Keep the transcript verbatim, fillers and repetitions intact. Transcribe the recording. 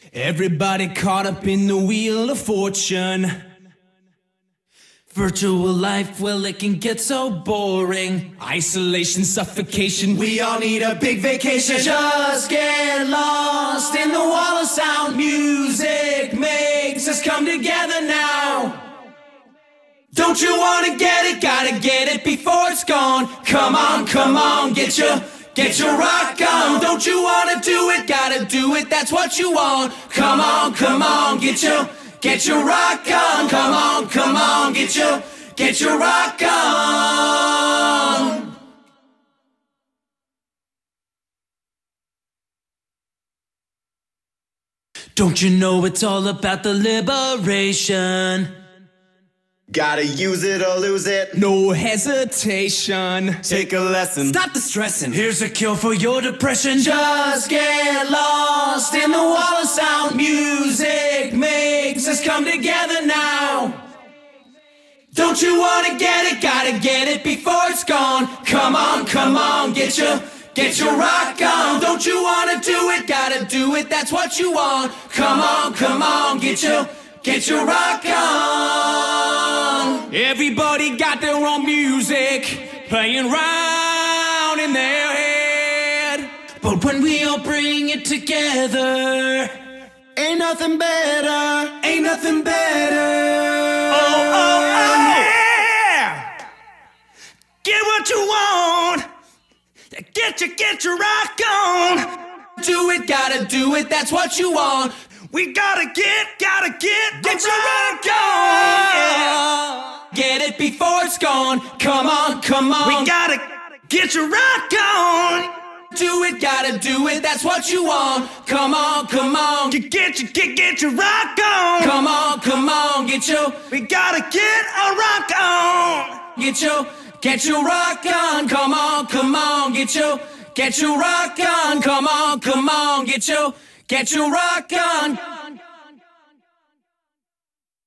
Everybody caught up in the wheel of fortune. Virtual life, well, it can get so boring. Isolation, suffocation, we all need a big vacation. Just get lost in the wall of sound. Music makes us come together now. Don't you wanna get it? Gotta get it before it's gone. Come on, come on, get your, get your rock on. Don't you wanna do it? Gotta do it, that's what you want. Come on, come on, get your, get your rock on. Come on, come on, get your, get your rock on. Don't you know it's all about the liberation? Gotta use it or lose it. No hesitation. Take a lesson. Stop the stressing. Here's a cure for your depression. Just get lost in the wall of sound. Music makes us come together now. Don't you wanna get it? Gotta get it before it's gone. Come on, come on, get your, get your rock on. Don't you wanna do it? Gotta do it, that's what you want. Come on, come on, get your, get your rock on. Everybody got their own music playing round in their head. But when we all bring it together, ain't nothing better, ain't nothing better. Oh, oh, oh, yeah! Get what you want. Get your, get your rock on. Do it, gotta do it, that's what you want. We gotta get, gotta get, get your rock on. Yeah. Get it before it's gone. Come on, come on. We gotta get your rock on. Do it, gotta do it, that's what you want. Come on, come on. Get, get your, get, get your rock on. Come on, come on, get your, we gotta get a rock on. Get your, get your rock on. Come on, come on, get your, get your rock on. Come on, come on, get your, get your rock on.